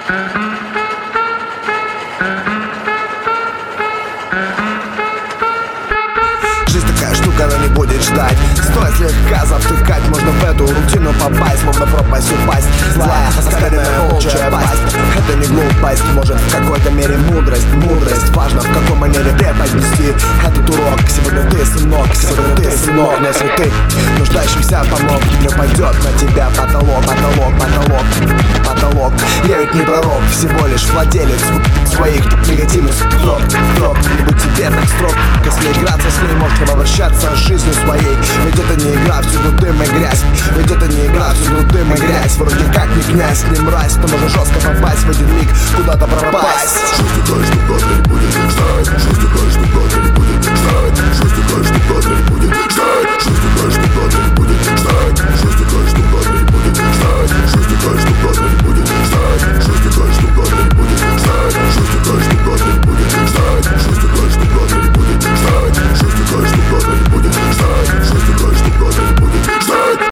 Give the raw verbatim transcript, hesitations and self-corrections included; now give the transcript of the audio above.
Жизнь такая штука, она не будет ждать. Стоит слегка завтыкать, можно в эту рутину попасть, словно пропасть упасть. Злая, оскаленная волчья пасть. Это не глупость, может в какой-то мере мудрость. Мудрость, важно в какой манере преподнести этот урок. Сегодня ты, сынок, сегодня ты, сынок. Но если ты нуждающимся помог, не упадет на тебя потолок, потолок, потолок, потолок. Я ведь не пророк, всего лишь владелец своих негативных строк, строк. Не будь тебе так строг, если играться с ней, можешь обращаться с жизнью своей. Ведь это не игра, всюду дым и грязь. Ведь это не игра, всюду дым и грязь. Вроде как не князь, не мразь, но можно жестко попасть в один миг, куда-то пропасть. Жизнь такая штука,